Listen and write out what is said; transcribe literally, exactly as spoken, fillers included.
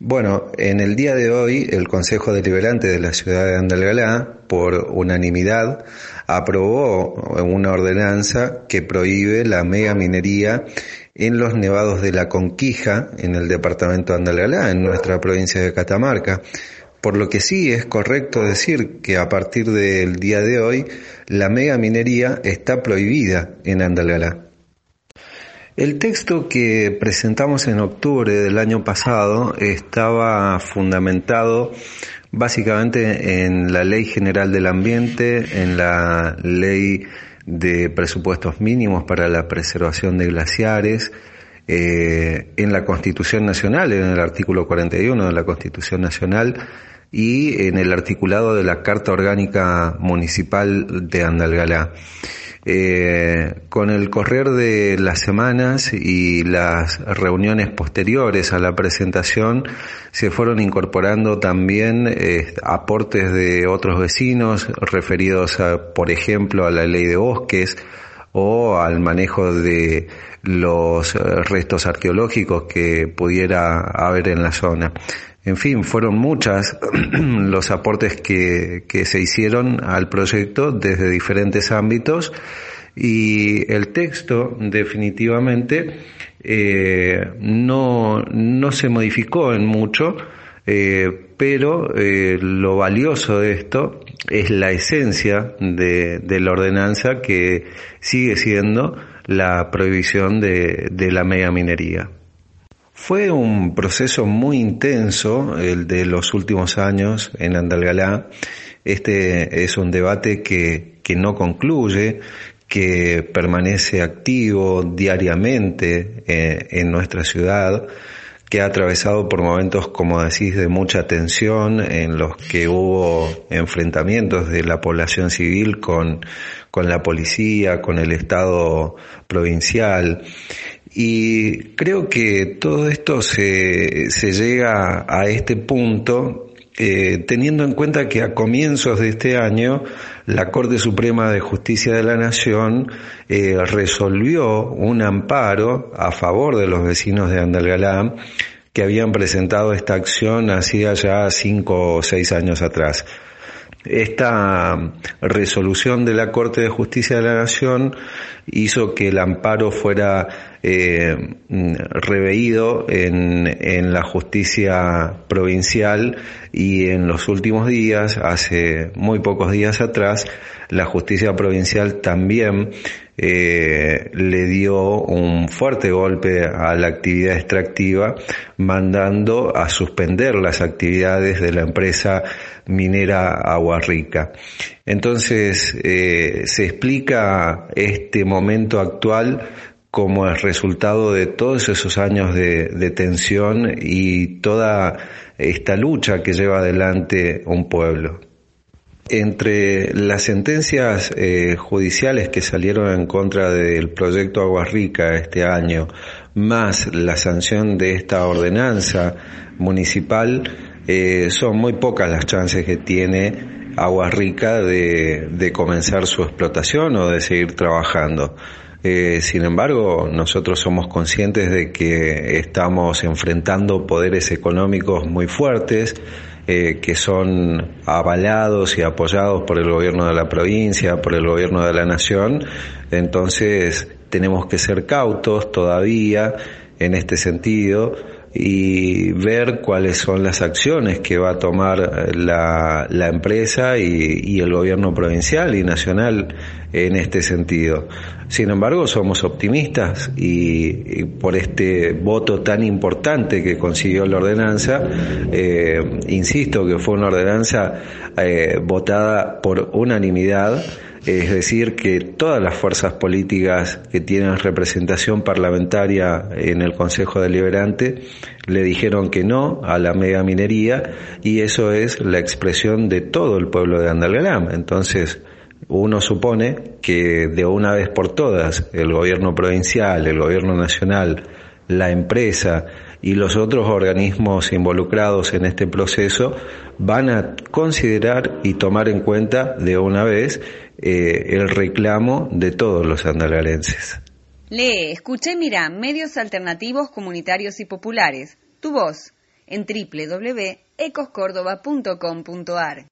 Bueno, en el día de hoy el Consejo Deliberante de la ciudad de Andalgalá, por unanimidad, aprobó una ordenanza que prohíbe la megaminería en los nevados de la Conquija, en el departamento de Andalgalá, en nuestra provincia de Catamarca. Por lo que sí es correcto decir que a partir del día de hoy la megaminería está prohibida en Andalgalá. El texto que presentamos en octubre del año pasado estaba fundamentado básicamente en la Ley General del Ambiente, en la Ley de Presupuestos Mínimos para la Preservación de Glaciares, eh, en la Constitución Nacional, en el artículo cuarenta y uno de la Constitución Nacional y en el articulado de la Carta Orgánica Municipal de Andalgalá. Eh, con el correr de las semanas y las reuniones posteriores a la presentación se fueron incorporando también eh, aportes de otros vecinos referidos a, por ejemplo, a la ley de bosques o al manejo de los restos arqueológicos que pudiera haber en la zona. En fin, fueron muchas los aportes que, que se hicieron al proyecto desde diferentes ámbitos y el texto definitivamente eh, no, no se modificó en mucho, eh, pero eh, lo valioso de esto es la esencia de, de la ordenanza, que sigue siendo la prohibición de, de la megaminería. Fue un proceso muy intenso el de los últimos años en Andalgalá. Este es un debate que, que no concluye, que permanece activo diariamente eh, en nuestra ciudad, que ha atravesado por momentos, como decís, de mucha tensión, en los que hubo enfrentamientos de la población civil con, con la policía, con el Estado provincial. Y creo que todo esto se, se llega a este punto eh, teniendo en cuenta que a comienzos de este año la Corte Suprema de Justicia de la Nación eh, resolvió un amparo a favor de los vecinos de Andalgalá que habían presentado esta acción hacía ya cinco o seis años atrás. Esta resolución de la Corte de Justicia de la Nación hizo que el amparo fuera eh, reveído en, en la justicia provincial, y en los últimos días, hace muy pocos días atrás, la justicia provincial también eh, le dio un fuerte golpe a la actividad extractiva, mandando a suspender las actividades de la empresa minera Agua Rica. Entonces, eh, se explica este momento actual como el resultado de todos esos años de, de tensión y toda esta lucha que lleva adelante un pueblo. Entre las sentencias eh, judiciales que salieron en contra del proyecto Agua Rica este año, más la sanción de esta ordenanza municipal, eh, son muy pocas las chances que tiene Agua Rica de, de comenzar su explotación o de seguir trabajando. Eh, sin embargo, nosotros somos conscientes de que estamos enfrentando poderes económicos muy fuertes, eh, que son avalados y apoyados por el gobierno de la provincia, por el gobierno de la nación. Entonces, tenemos que ser cautos todavía en este sentido y ver cuáles son las acciones que va a tomar la, la empresa y, y el gobierno provincial y nacional en este sentido. Sin embargo, somos optimistas y, y por este voto tan importante que consiguió la ordenanza, eh, insisto que fue una ordenanza eh, votada por unanimidad. Es decir, que todas las fuerzas políticas que tienen representación parlamentaria en el Consejo Deliberante le dijeron que no a la megaminería, y eso es la expresión de todo el pueblo de Andalgalá. Entonces, uno supone que de una vez por todas el gobierno provincial, el gobierno nacional, la empresa y los otros organismos involucrados en este proceso van a considerar y tomar en cuenta de una vez eh, el reclamo de todos los andalgalenses. Lee, escuché, mira, medios alternativos, comunitarios y populares. Tu voz. en doble u doble u doble u punto ecos córdoba punto com punto ar.